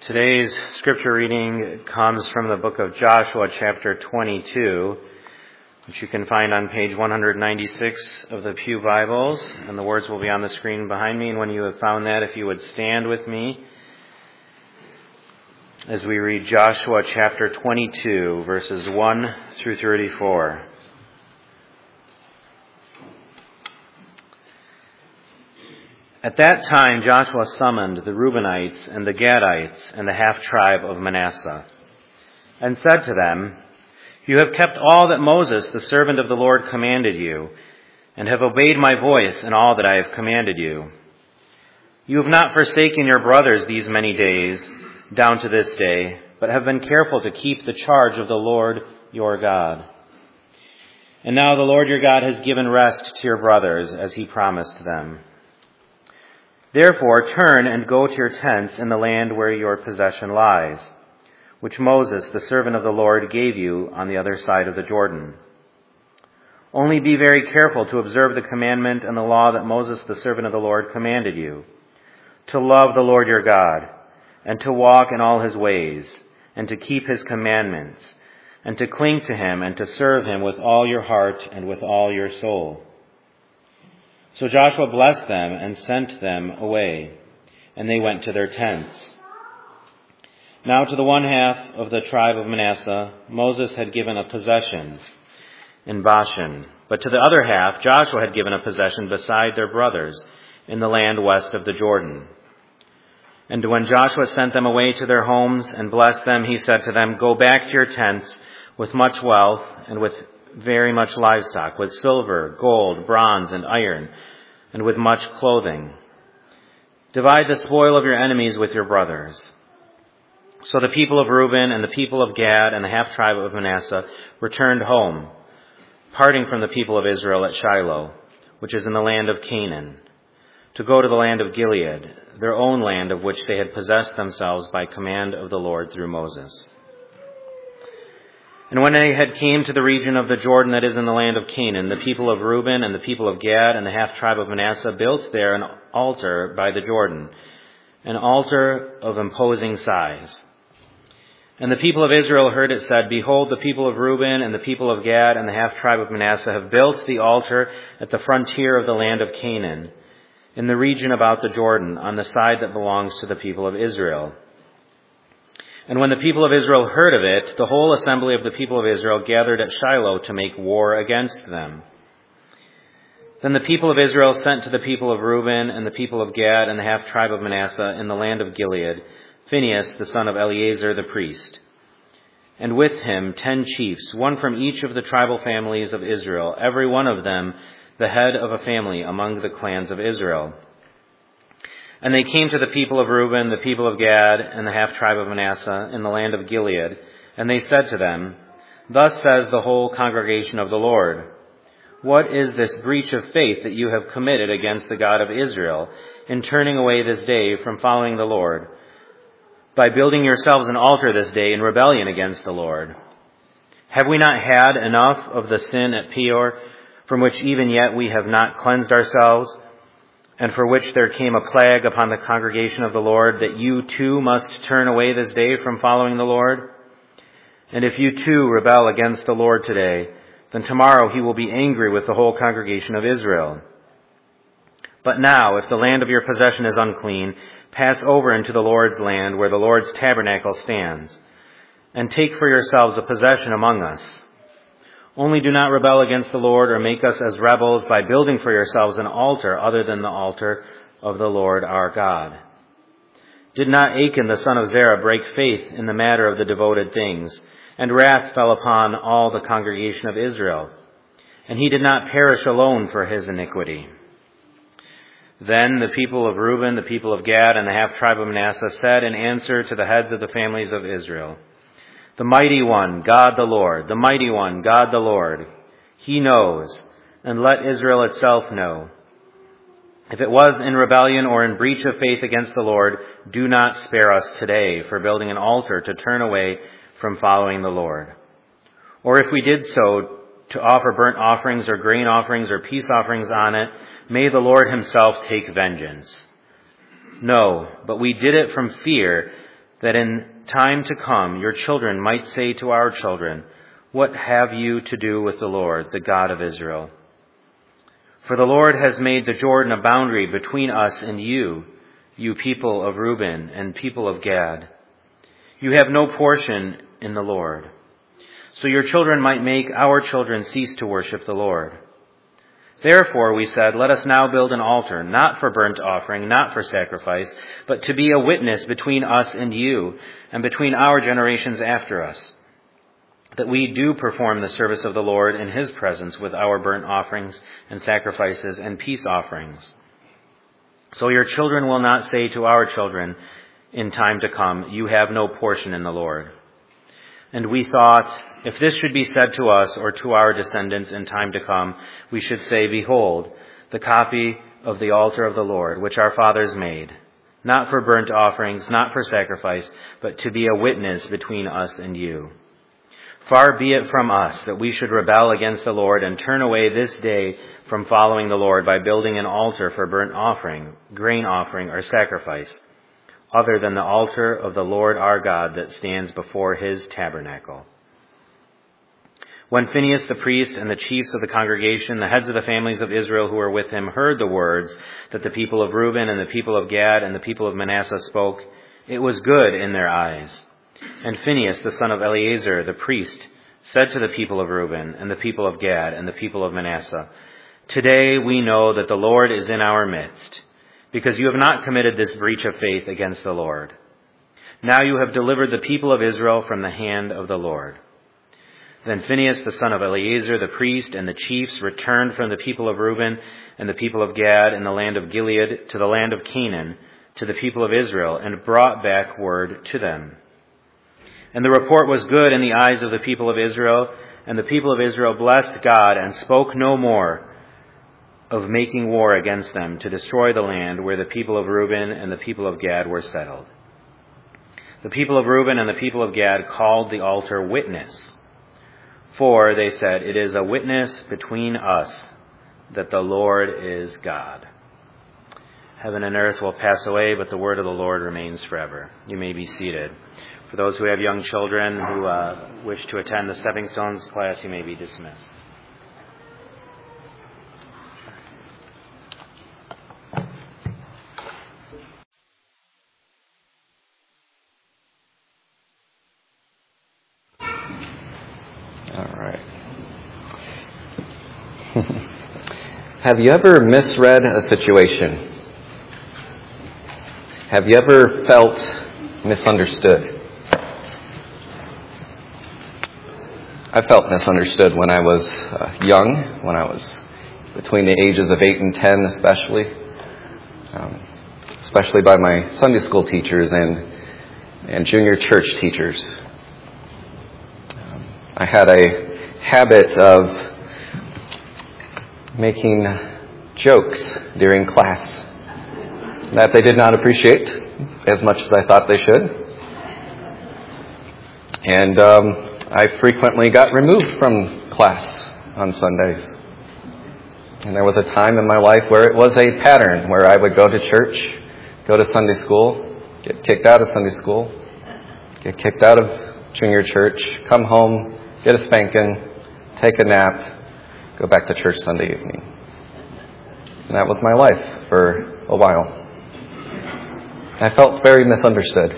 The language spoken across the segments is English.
Today's scripture reading comes from the book of Joshua, chapter 22, which you can find on page 196 of the Pew Bibles, and the words will be on the screen behind me. And when you have found that, if you would stand with me as we read Joshua chapter 22, verses 1 through 34. At that time Joshua summoned the Reubenites and the Gadites and the half-tribe of Manasseh, and said to them, "You have kept all that Moses, the servant of the Lord, commanded you, and have obeyed my voice in all that I have commanded you. You have not forsaken your brothers these many days, down to this day, but have been careful to keep the charge of the Lord your God. And now the Lord your God has given rest to your brothers, as he promised them. Therefore, turn and go to your tents in the land where your possession lies, which Moses, the servant of the Lord, gave you on the other side of the Jordan. Only be very careful to observe the commandment and the law that Moses, the servant of the Lord, commanded you, to love the Lord your God, and to walk in all his ways, and to keep his commandments, and to cling to him and to serve him with all your heart and with all your soul." So Joshua blessed them and sent them away, and they went to their tents. Now to the one half of the tribe of Manasseh, Moses had given a possession in Bashan, but to the other half, Joshua had given a possession beside their brothers in the land west of the Jordan. And when Joshua sent them away to their homes and blessed them, he said to them, "Go back to your tents with much wealth and with very much livestock, with silver, gold, bronze, and iron, and with much clothing. Divide the spoil of your enemies with your brothers." So the people of Reuben and the people of Gad and the half-tribe of Manasseh returned home, parting from the people of Israel at Shiloh, which is in the land of Canaan, to go to the land of Gilead, their own land of which they had possessed themselves by command of the Lord through Moses. And when they had came to the region of the Jordan that is in the land of Canaan, the people of Reuben and the people of Gad and the half-tribe of Manasseh built there an altar by the Jordan, an altar of imposing size. And the people of Israel heard it said, "Behold, the people of Reuben and the people of Gad and the half-tribe of Manasseh have built the altar at the frontier of the land of Canaan, in the region about the Jordan, on the side that belongs to the people of Israel." And when the people of Israel heard of it, the whole assembly of the people of Israel gathered at Shiloh to make war against them. Then the people of Israel sent to the people of Reuben and the people of Gad and the half-tribe of Manasseh in the land of Gilead Phinehas, the son of Eleazar the priest, and with him 10 chiefs, one from each of the tribal families of Israel, every one of them the head of a family among the clans of Israel. And they came to the people of Reuben, the people of Gad, and the half-tribe of Manasseh in the land of Gilead, and they said to them, "Thus says the whole congregation of the Lord, what is this breach of faith that you have committed against the God of Israel in turning away this day from following the Lord, by building yourselves an altar this day in rebellion against the Lord? Have we not had enough of the sin at Peor, from which even yet we have not cleansed ourselves, and for which there came a plague upon the congregation of the Lord, that you too must turn away this day from following the Lord? And if you too rebel against the Lord today, then tomorrow he will be angry with the whole congregation of Israel. But now, if the land of your possession is unclean, pass over into the Lord's land where the Lord's tabernacle stands, and take for yourselves a possession among us. Only do not rebel against the Lord or make us as rebels by building for yourselves an altar other than the altar of the Lord our God. Did not Achan the son of Zerah break faith in the matter of the devoted things, and wrath fell upon all the congregation of Israel, and he did not perish alone for his iniquity?" Then the people of Reuben, the people of Gad, and the half-tribe of Manasseh said in answer to the heads of the families of Israel, "The mighty one, God the Lord, the mighty one, God the Lord, he knows, and let Israel itself know. If it was in rebellion or in breach of faith against the Lord, do not spare us today for building an altar to turn away from following the Lord. Or if we did so to offer burnt offerings or grain offerings or peace offerings on it, may the Lord himself take vengeance. No, but we did it from fear that in time to come your children might say to our children, 'What have you to do with the Lord, the God of Israel?' For the Lord has made the Jordan a boundary between us and you, you people of Reuben and people of Gad. You have no portion in the Lord. So your children might make our children cease to worship the Lord. Therefore, we said, let us now build an altar, not for burnt offering, not for sacrifice, but to be a witness between us and you, and between our generations after us, that we do perform the service of the Lord in his presence with our burnt offerings and sacrifices and peace offerings. So your children will not say to our children in time to come, 'You have no portion in the Lord.' And we thought, if this should be said to us or to our descendants in time to come, we should say, 'Behold, the copy of the altar of the Lord, which our fathers made, not for burnt offerings, not for sacrifice, but to be a witness between us and you. Far be it from us that we should rebel against the Lord and turn away this day from following the Lord by building an altar for burnt offering, grain offering, or sacrifice, other than the altar of the Lord our God that stands before his tabernacle.' When Phinehas the priest and the chiefs of the congregation, the heads of the families of Israel who were with him, heard the words that the people of Reuben and the people of Gad and the people of Manasseh spoke, it was good in their eyes. And Phinehas the son of Eleazar the priest said to the people of Reuben and the people of Gad and the people of Manasseh, 'Today we know that the Lord is in our midst, because you have not committed this breach of faith against the Lord. Now you have delivered the people of Israel from the hand of the Lord.' Then Phinehas the son of Eleazar the priest and the chiefs returned from the people of Reuben and the people of Gad in the land of Gilead to the land of Canaan to the people of Israel and brought back word to them. And the report was good in the eyes of the people of Israel, and the people of Israel blessed God and spoke no more of making war against them to destroy the land where the people of Reuben and the people of Gad were settled. The people of Reuben and the people of Gad called the altar Witness, for they said, 'It is a witness between us that the Lord is God.'" Heaven and earth will pass away, but the word of the Lord remains forever. You may be seated. For those who have young children who wish to attend the Stepping Stones class, you may be dismissed. All right. Have you ever misread a situation? Have you ever felt misunderstood? I felt misunderstood when I was young, when I was between the ages of 8 and 10 especially by my Sunday school teachers and junior church teachers. I had a habit of making jokes during class that they did not appreciate as much as I thought they should. And I frequently got removed from class on Sundays. And there was a time in my life where it was a pattern, where I would go to church, go to Sunday school, get kicked out of Sunday school, get kicked out of junior church, come home, get a spanking, take a nap, go back to church Sunday evening. And that was my life for a while. I felt very misunderstood.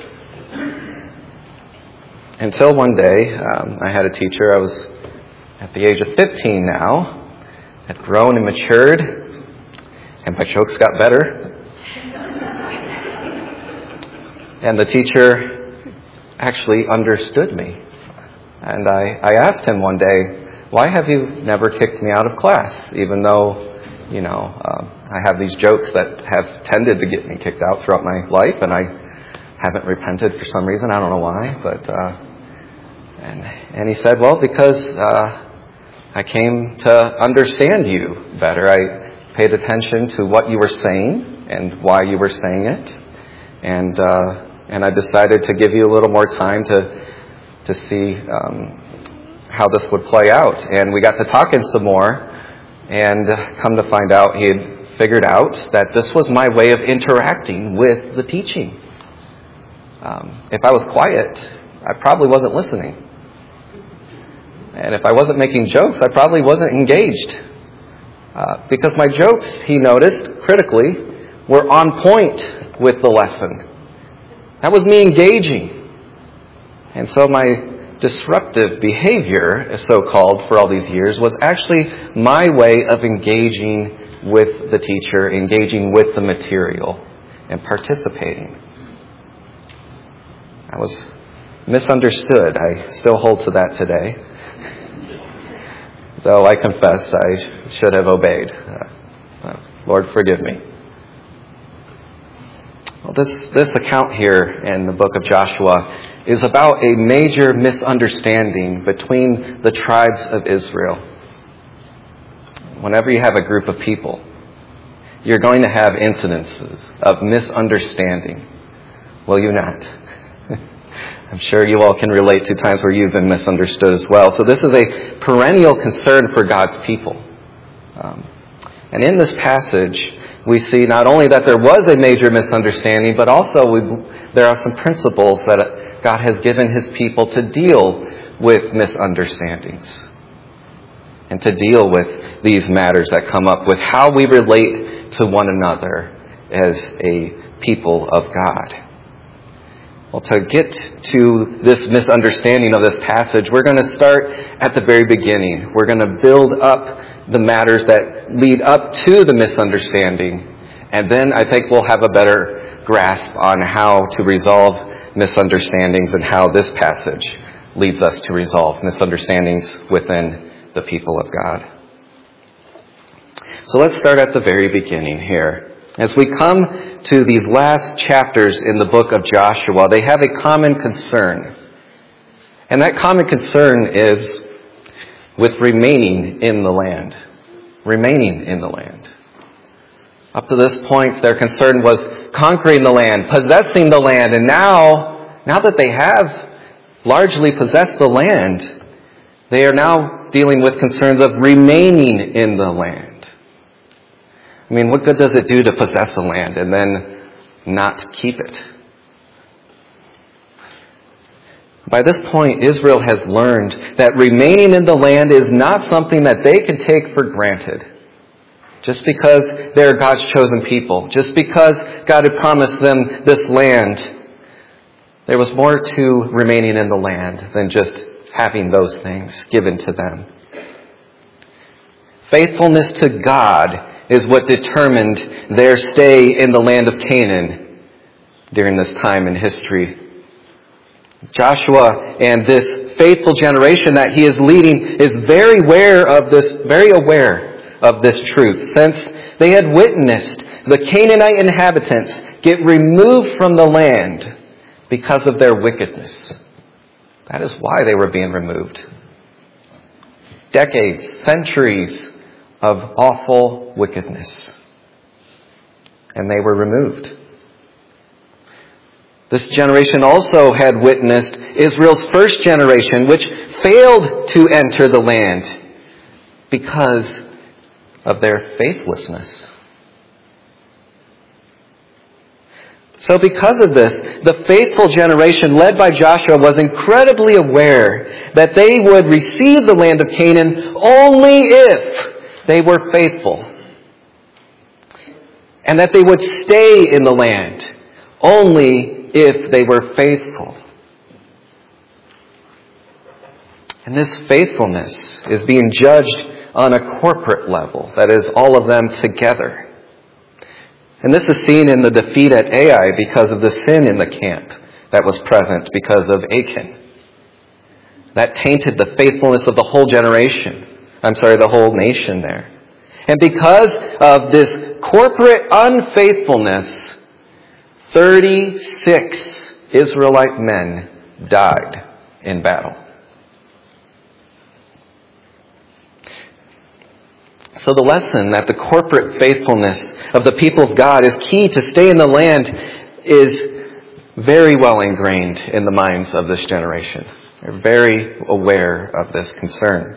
Until one day, I had a teacher. I was at the age of 15 now, had grown and matured, and my jokes got better. And the teacher actually understood me. And I asked him one day, "Why have you never kicked me out of class, even though, I have these jokes that have tended to get me kicked out throughout my life, and I haven't repented for some reason. I don't know why, but and he said, "Well, because I came to understand you better. I paid attention to what you were saying and why you were saying it, and I decided to give you a little more time to see how this would play out." And we got to talking some more, and come to find out he had figured out that this was my way of interacting with the teaching. If I was quiet, I probably wasn't listening. And if I wasn't making jokes, I probably wasn't engaged. Because my jokes, he noticed, critically, were on point with the lesson. That was me engaging. And so my disruptive behavior, so-called, for all these years, was actually my way of engaging with the teacher, engaging with the material, and participating. I was misunderstood. I still hold to that today. Though I confess I should have obeyed. Lord, forgive me. Well, this account here in the book of Joshua is about a major misunderstanding between the tribes of Israel. Whenever you have a group of people, you're going to have incidences of misunderstanding. Will you not? I'm sure you all can relate to times where you've been misunderstood as well. So this is a perennial concern for God's people. And in this passage, we see not only that there was a major misunderstanding, but also there are some principles that God has given His people to deal with misunderstandings and to deal with these matters that come up with how we relate to one another as a people of God. Well, to get to this misunderstanding of this passage, we're going to start at the very beginning. We're going to build up the matters that lead up to the misunderstanding. And then I think we'll have a better grasp on how to resolve misunderstandings and how this passage leads us to resolve misunderstandings within the people of God. So let's start at the very beginning here. As we come to these last chapters in the book of Joshua, they have a common concern. And that common concern is with remaining in the land. Remaining in the land. Up to this point, their concern was conquering the land, possessing the land. And now that they have largely possessed the land, they are now dealing with concerns of remaining in the land. I mean, what good does it do to possess a land and then not keep it? By this point, Israel has learned that remaining in the land is not something that they can take for granted. Just because they're God's chosen people, just because God had promised them this land, there was more to remaining in the land than just having those things given to them. Faithfulness to God is what determined their stay in the land of Canaan during this time in history. Joshua and this faithful generation that he is leading is very aware of this truth, since they had witnessed the Canaanite inhabitants get removed from the land because of their wickedness. That is why they were being removed. Decades, centuries of awful wickedness. And they were removed. This generation also had witnessed Israel's first generation, which failed to enter the land because of their faithlessness. So because of this, the faithful generation led by Joshua was incredibly aware that they would receive the land of Canaan only if they were faithful. And that they would stay in the land only if they were faithful. And this faithfulness is being judged on a corporate level. That is, all of them together. And this is seen in the defeat at Ai because of the sin in the camp that was present because of Achan. That tainted the faithfulness of the whole the whole nation there. And because of this corporate unfaithfulness, 36 Israelite men died in battle. So the lesson that the corporate faithfulness of the people of God is key to stay in the land is very well ingrained in the minds of this generation. They're very aware of this concern.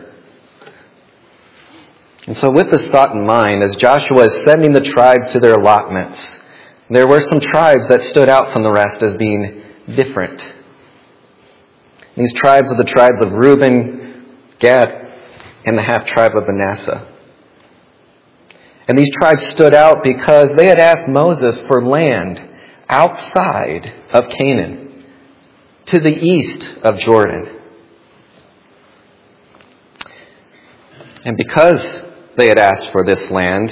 And so with this thought in mind, as Joshua is sending the tribes to their allotments, there were some tribes that stood out from the rest as being different. These tribes are the tribes of Reuben, Gad, and the half-tribe of Manasseh. And these tribes stood out because they had asked Moses for land outside of Canaan, to the east of Jordan. And because they had asked for this land,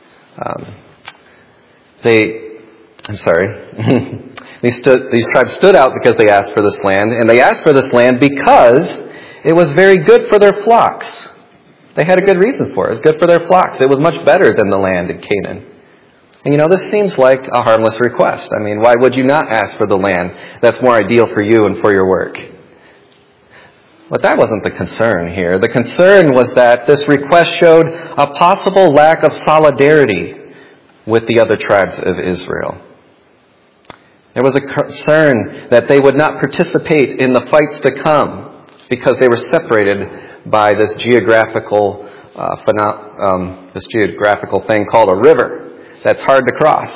these tribes stood out because they asked for this land, and they asked for this land because it was very good for their flocks. They had a good reason for it. It was good for their flocks. It was much better than the land in Canaan. And this seems like a harmless request. I mean, why would you not ask for the land that's more ideal for you and for your work? But that wasn't the concern here. The concern was that this request showed a possible lack of solidarity with the other tribes of Israel. There was a concern that they would not participate in the fights to come because they were separated by this geographical thing called a river that's hard to cross.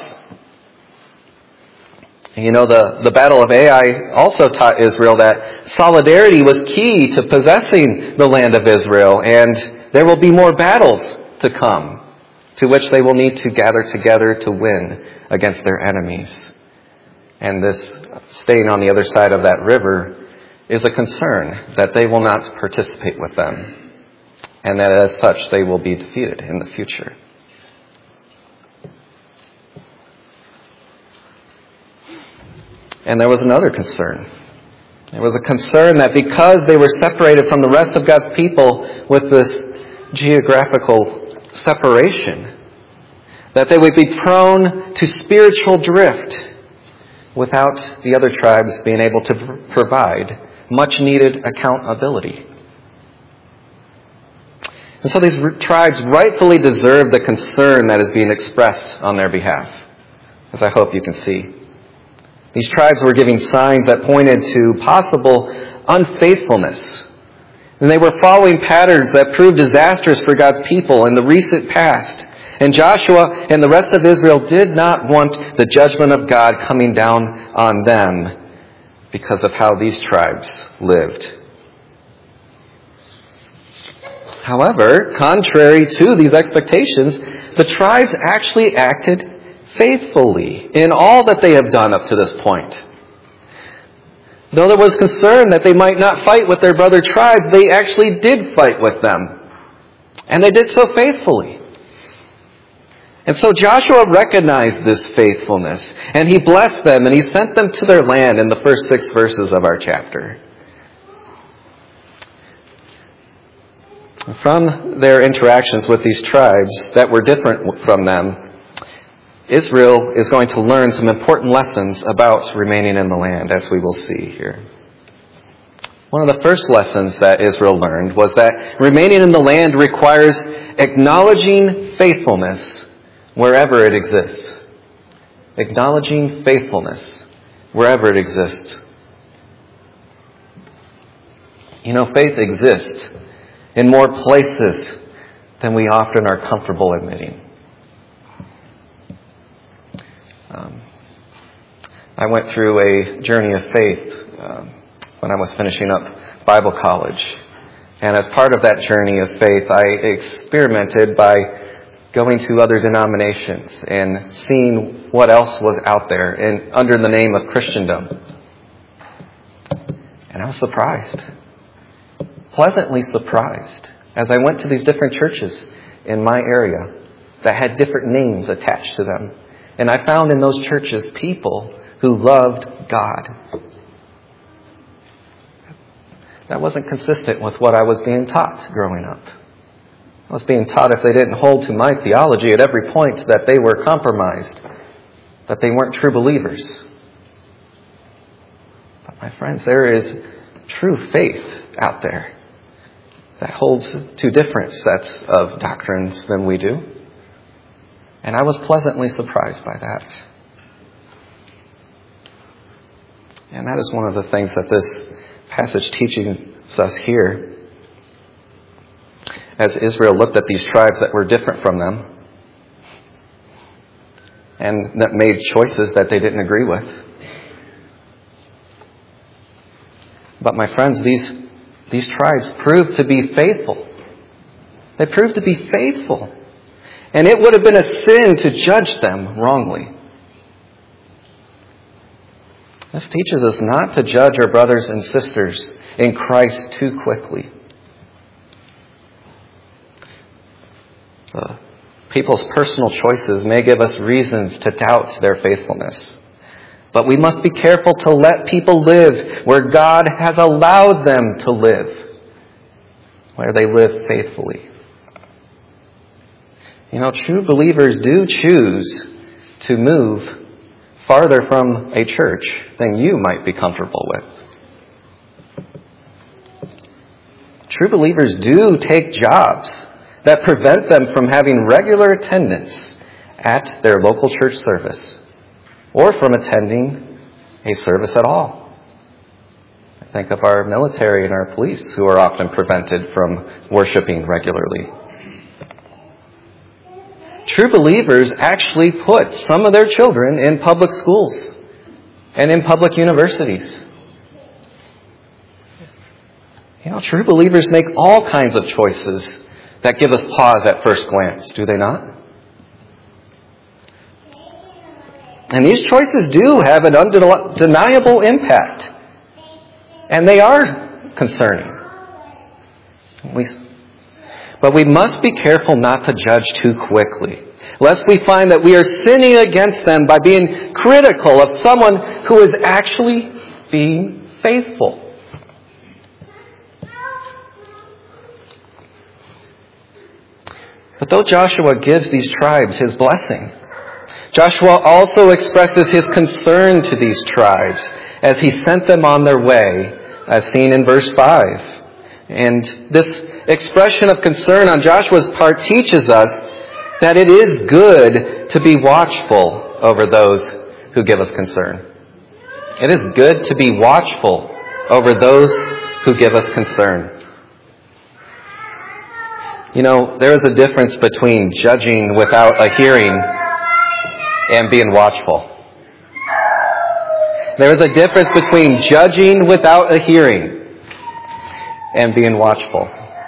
And the Battle of Ai also taught Israel that solidarity was key to possessing the land of Israel, and there will be more battles to come, to which they will need to gather together to win against their enemies. And this staying on the other side of that river is a concern that they will not participate with them, and that as such they will be defeated in the future. And there was another concern. There was a concern that because they were separated from the rest of God's people with this geographical separation, that they would be prone to spiritual drift without the other tribes being able to provide much needed accountability. And so these tribes rightfully deserve the concern that is being expressed on their behalf, as I hope you can see. These tribes were giving signs that pointed to possible unfaithfulness. And they were following patterns that proved disastrous for God's people in the recent past. And Joshua and the rest of Israel did not want the judgment of God coming down on them because of how these tribes lived. However, contrary to these expectations, the tribes actually acted faithfully in all that they have done up to this point. Though there was concern that they might not fight with their brother tribes, they actually did fight with them. And they did so faithfully. And so Joshua recognized this faithfulness, and he blessed them, and he sent them to their land in the first 6 verses of our chapter. From their interactions with these tribes that were different from them, Israel is going to learn some important lessons about remaining in the land, as we will see here. One of the first lessons that Israel learned was that remaining in the land requires acknowledging faithfulness wherever it exists. Acknowledging faithfulness wherever it exists. Faith exists in more places than we often are comfortable admitting. I went through a journey of faith when I was finishing up Bible college. And as part of that journey of faith, I experimented by going to other denominations and seeing what else was out there under the name of Christendom. And I was surprised, pleasantly surprised, as I went to these different churches in my area that had different names attached to them. And I found in those churches people who loved God. That wasn't consistent with what I was being taught growing up. I was being taught if they didn't hold to my theology at every point that they were compromised, that they weren't true believers. But my friends, there is true faith out there that holds to different sets of doctrines than we do. And I was pleasantly surprised by that. And that is one of the things that this passage teaches us here. As Israel looked at these tribes that were different from them and that made choices that they didn't agree with, But my friends, these tribes proved to be faithful. They proved to be faithful. And it would have been a sin to judge them wrongly. This teaches us not to judge our brothers and sisters in Christ too quickly. People's personal choices may give us reasons to doubt their faithfulness. But we must be careful to let people live where God has allowed them to live, where they live faithfully. True believers do choose to move farther from a church than you might be comfortable with. True believers do take jobs that prevent them from having regular attendance at their local church service or from attending a service at all. I think of our military and our police who are often prevented from worshiping regularly. True believers actually put some of their children in public schools and in public universities. True believers make all kinds of choices that give us pause at first glance, do they not? And these choices do have an undeniable impact. And they are concerning. But we must be careful not to judge too quickly, lest we find that we are sinning against them by being critical of someone who is actually being faithful. But though Joshua gives these tribes his blessing, Joshua also expresses his concern to these tribes as he sent them on their way, as seen in verse 5. And this expression of concern on Joshua's part teaches us that it is good to be watchful over those who give us concern. It is good to be watchful over those who give us concern. There is a difference between judging without a hearing and being watchful. There is a difference between judging without a hearing and being watchful.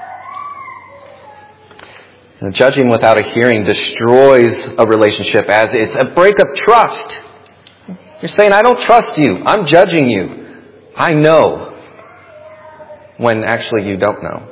Judging without a hearing destroys a relationship as it's a break of trust. You're saying, I don't trust you. I'm judging you. I know. When actually you don't know.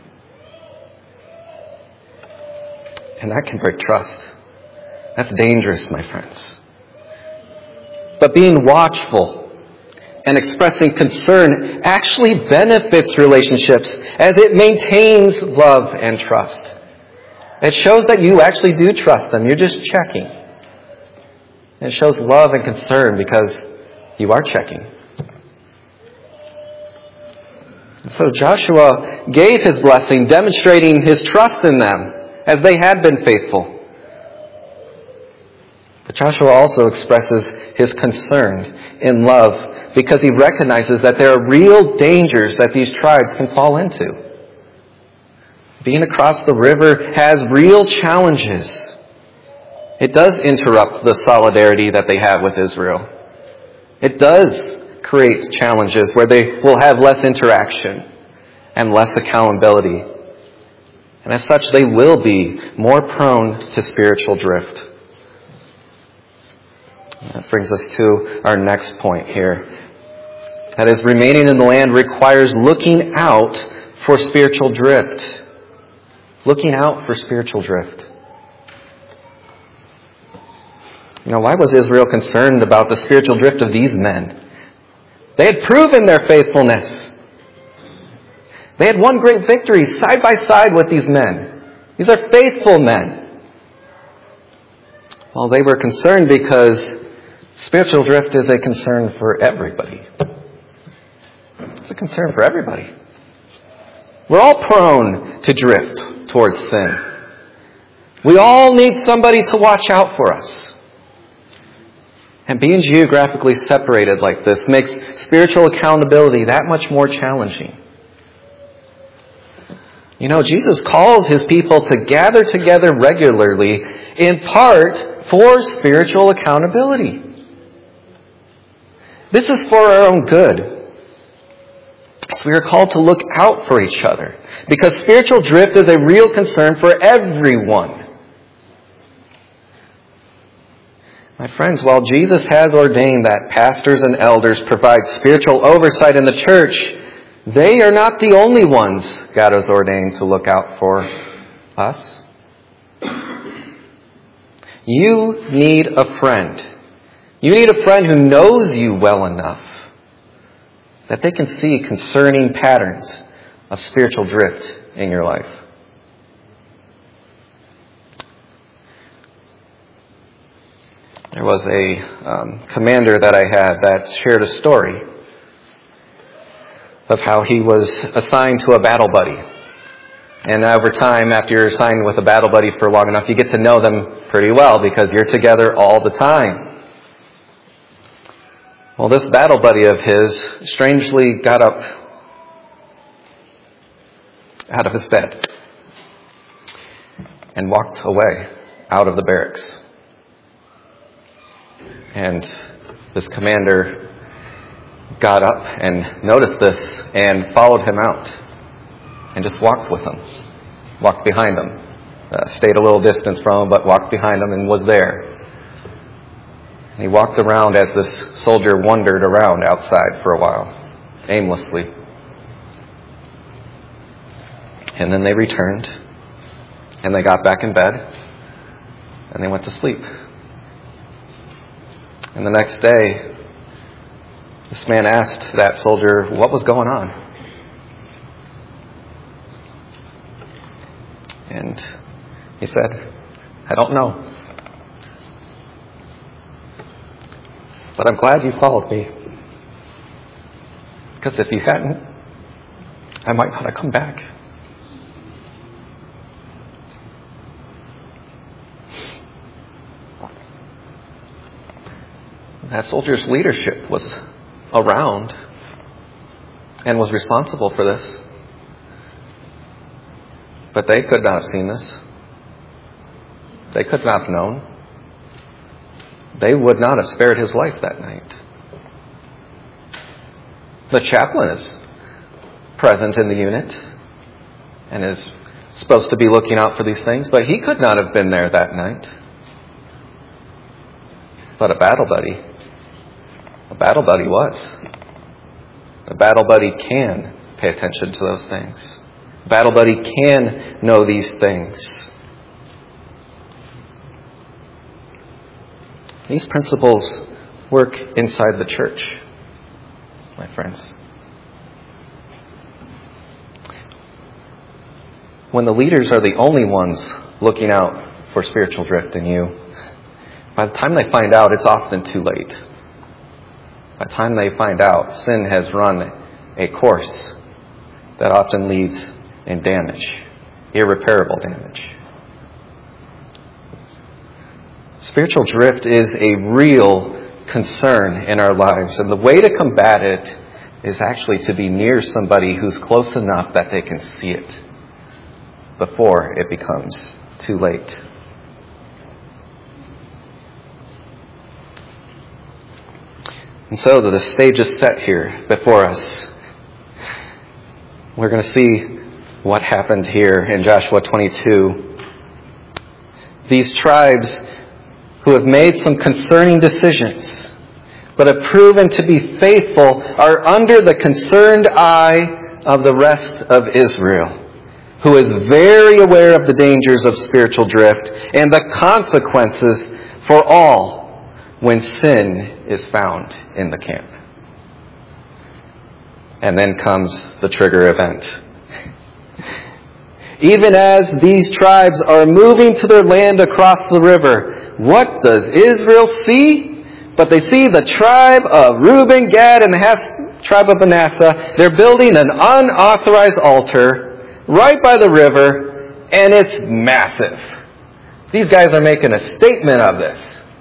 And that can break trust. That's dangerous, my friends. But being watchful and expressing concern actually benefits relationships as it maintains love and trust. It shows that you actually do trust them. You're just checking. It shows love and concern because you are checking. So Joshua gave his blessing, demonstrating his trust in them as they had been faithful. But Joshua also expresses his concern in love because he recognizes that there are real dangers that these tribes can fall into. Being across the river has real challenges. It does interrupt the solidarity that they have with Israel. It does create challenges where they will have less interaction and less accountability. And as such, they will be more prone to spiritual drift. That brings us to our next point here. That is, remaining in the land requires looking out for spiritual drift. Looking out for spiritual drift. Why was Israel concerned about the spiritual drift of these men? They had proven their faithfulness. They had won great victories side by side with these men. These are faithful men. Well, they were concerned because spiritual drift is a concern for everybody. It's a concern for everybody. We're all prone to drift towards sin. We all need somebody to watch out for us. And being geographically separated like this makes spiritual accountability that much more challenging. Jesus calls his people to gather together regularly, in part for spiritual accountability. This is for our own good. So we are called to look out for each other, because spiritual drift is a real concern for everyone. My friends, while Jesus has ordained that pastors and elders provide spiritual oversight in the church, they are not the only ones God has ordained to look out for us. You need a friend. You need a friend who knows you well enough that they can see concerning patterns of spiritual drift in your life. There was a commander that I had that shared a story of how he was assigned to a battle buddy. And over time, after you're assigned with a battle buddy for long enough, you get to know them pretty well because you're together all the time. Well, this battle buddy of his strangely got up out of his bed and walked away out of the barracks. And this commander got up and noticed this and followed him out and just walked with him, walked behind him, stayed a little distance from him, but walked behind him and was there. And he walked around as this soldier wandered around outside for a while, aimlessly. And then they returned, and they got back in bed, and they went to sleep. And the next day, this man asked that soldier what was going on. And he said, "I don't know. But I'm glad you followed me. Because if you hadn't, I might not have come back." That soldier's leadership was around and was responsible for this. But they could not have seen this. They could not have known. They would not have spared his life that night. The chaplain is present in the unit and is supposed to be looking out for these things, but he could not have been there that night. But a battle buddy was. A battle buddy can pay attention to those things. A battle buddy can know these things. These principles work inside the church, my friends. When the leaders are the only ones looking out for spiritual drift in you, by the time they find out, it's often too late. By the time they find out, sin has run a course that often leads in damage, irreparable damage. Spiritual drift is a real concern in our lives, and the way to combat it is actually to be near somebody who's close enough that they can see it before it becomes too late. And so the stage is set here before us. We're going to see what happened here in Joshua 22. These tribes who have made some concerning decisions, but have proven to be faithful, are under the concerned eye of the rest of Israel, who is very aware of the dangers of spiritual drift and the consequences for all when sin is found in the camp. And then comes the trigger event. Even as these tribes are moving to their land across the river, what does Israel see? But they see the tribe of Reuben, Gad, and the half tribe of Manasseh. They're building an unauthorized altar right by the river, and it's massive. These guys are making a statement of this.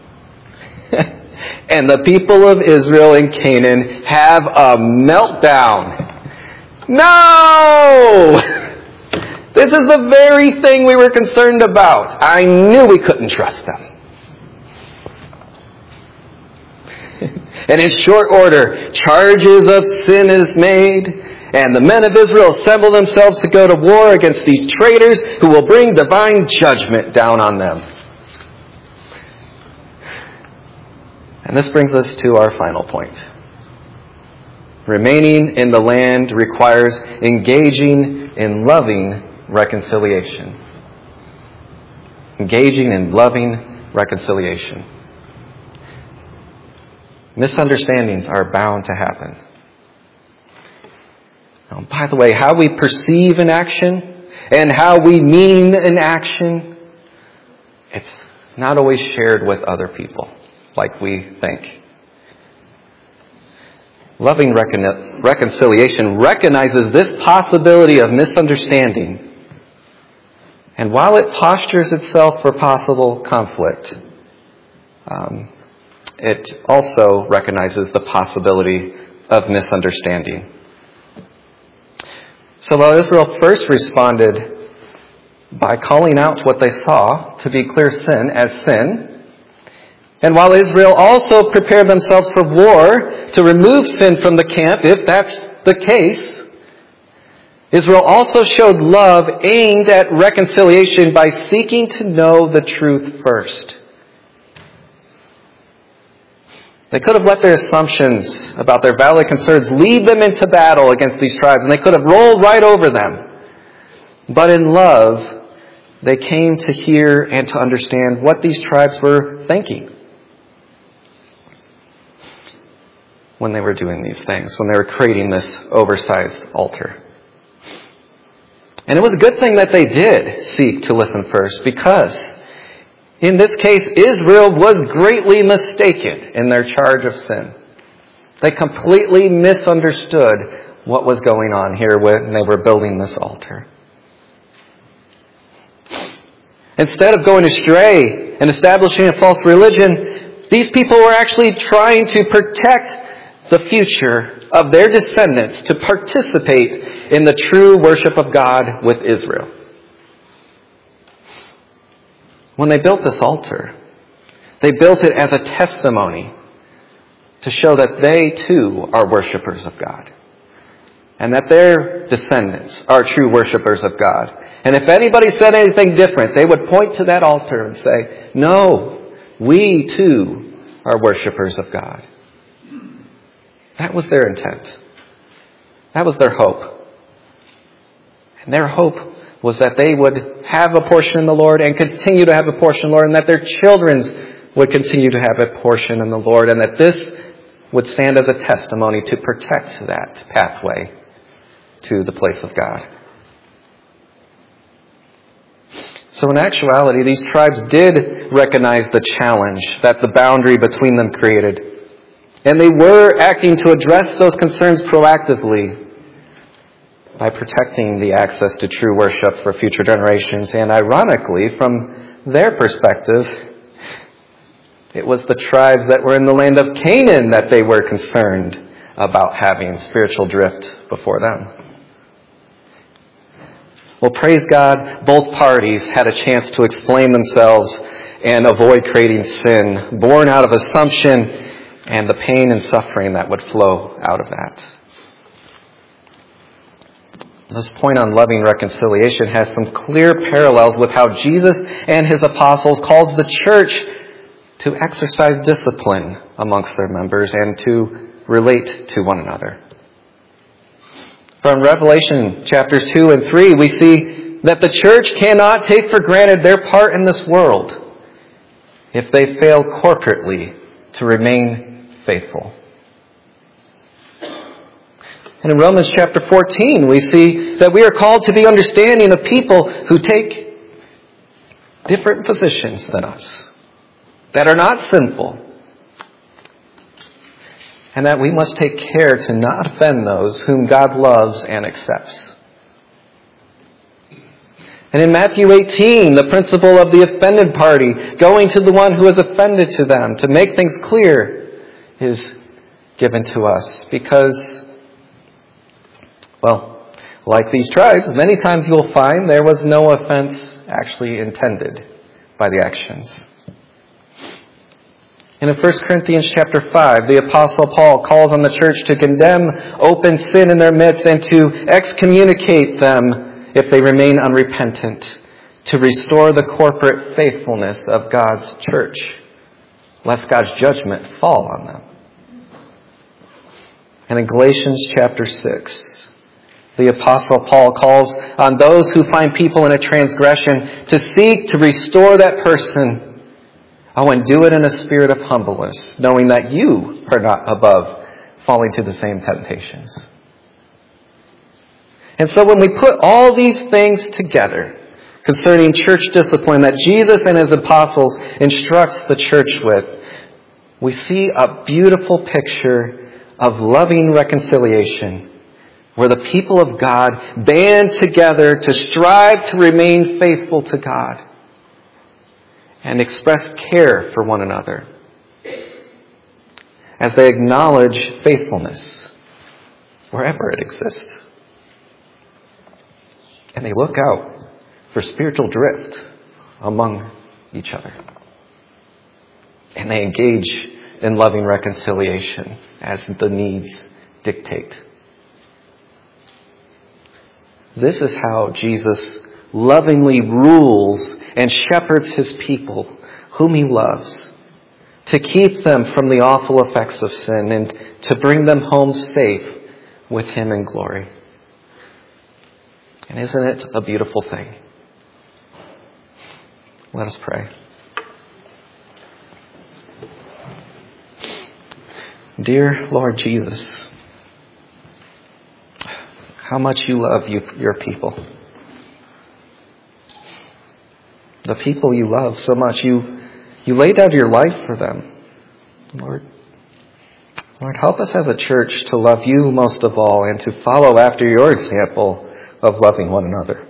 And the people of Israel and Canaan have a meltdown. No! This is the very thing we were concerned about. I knew we couldn't trust them. And in short order, charges of sin is made, And the men of Israel assemble themselves to go to war against these traitors who will bring divine judgment down on them. And this brings us to our final point. Remaining in the land requires engaging in loving reconciliation. Engaging in loving reconciliation. Misunderstandings are bound to happen. Now, by the way, how we perceive an action and how we mean an action, it's not always shared with other people like we think. Loving reconciliation recognizes this possibility of misunderstanding. And while it postures itself for possible conflict, it also recognizes the possibility of misunderstanding. So while Israel first responded by calling out what they saw to be clear sin as sin, and while Israel also prepared themselves for war to remove sin from the camp, if that's the case, Israel also showed love aimed at reconciliation by seeking to know the truth first. They could have let their assumptions about their valid concerns lead them into battle against these tribes, and they could have rolled right over them. But in love, they came to hear and to understand what these tribes were thinking when they were doing these things, when they were creating this oversized altar. And it was a good thing that they did seek to listen first, because in this case, Israel was greatly mistaken in their charge of sin. They completely misunderstood what was going on here when they were building this altar. Instead of going astray and establishing a false religion, these people were actually trying to protect the future of their descendants to participate in the true worship of God with Israel. When they built this altar, they built it as a testimony to show that they too are worshipers of God, and that their descendants are true worshipers of God. And if anybody said anything different, they would point to that altar and say, "No, we too are worshipers of God." That was their intent. That was their hope. And their hope was that they would have a portion in the Lord and continue to have a portion in the Lord, and that their children would continue to have a portion in the Lord, and that this would stand as a testimony to protect that pathway to the place of God. So in actuality, these tribes did recognize the challenge that the boundary between them created. And they were acting to address those concerns proactively by protecting the access to true worship for future generations. And ironically, from their perspective, it was the tribes that were in the land of Canaan that they were concerned about having spiritual drift before them. Well, praise God, both parties had a chance to explain themselves and avoid creating sin, born out of assumption and the pain and suffering that would flow out of that. This point on loving reconciliation has some clear parallels with how Jesus and his apostles calls the church to exercise discipline amongst their members and to relate to one another. From Revelation chapters 2 and 3, we see that the church cannot take for granted their part in this world if they fail corporately to remain faithful. And in Romans chapter 14, we see that we are called to be understanding of people who take different positions than us, that are not sinful, and that we must take care to not offend those whom God loves and accepts. And in Matthew 18, the principle of the offended party, going to the one who has offended to them to make things clear, is given to us because, well, like these tribes, many times you'll find there was no offense actually intended by the actions. And in 1 Corinthians chapter 5, the Apostle Paul calls on the church to condemn open sin in their midst and to excommunicate them if they remain unrepentant, to restore the corporate faithfulness of God's church, lest God's judgment fall on them. And in Galatians chapter 6, the Apostle Paul calls on those who find people in a transgression to seek to restore that person. Oh, and do it in a spirit of humbleness, knowing that you are not above falling to the same temptations. And so when we put all these things together concerning church discipline that Jesus and his apostles instructs the church with, we see a beautiful picture of loving reconciliation, where the people of God band together to strive to remain faithful to God and express care for one another as they acknowledge faithfulness wherever it exists. And they look out for spiritual drift among each other. And they engage in loving reconciliation as the needs dictate. This is how Jesus lovingly rules and shepherds his people, whom he loves, to keep them from the awful effects of sin and to bring them home safe with him in glory. And isn't it a beautiful thing? Let us pray. Dear Lord Jesus, how much you love your people. The people you love so much, you laid down your life for them. Lord, help us as a church to love you most of all and to follow after your example of loving one another.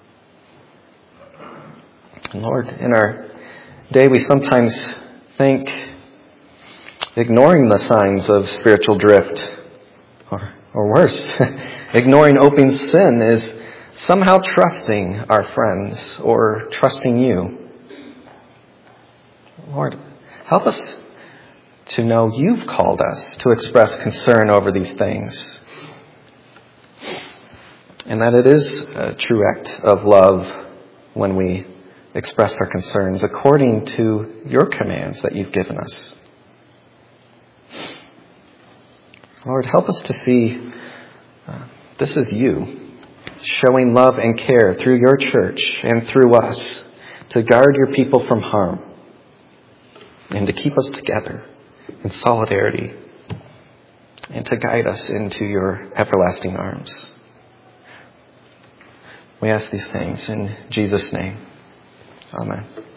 And Lord, in our day we sometimes think ignoring the signs of spiritual drift, or worse, ignoring open sin is somehow trusting our friends or trusting you. Lord, help us to know you've called us to express concern over these things, and that it is a true act of love when we express our concerns according to your commands that you've given us. Lord, help us to see this is you showing love and care through your church and through us to guard your people from harm and to keep us together in solidarity and to guide us into your everlasting arms. We ask these things in Jesus' name. Amen.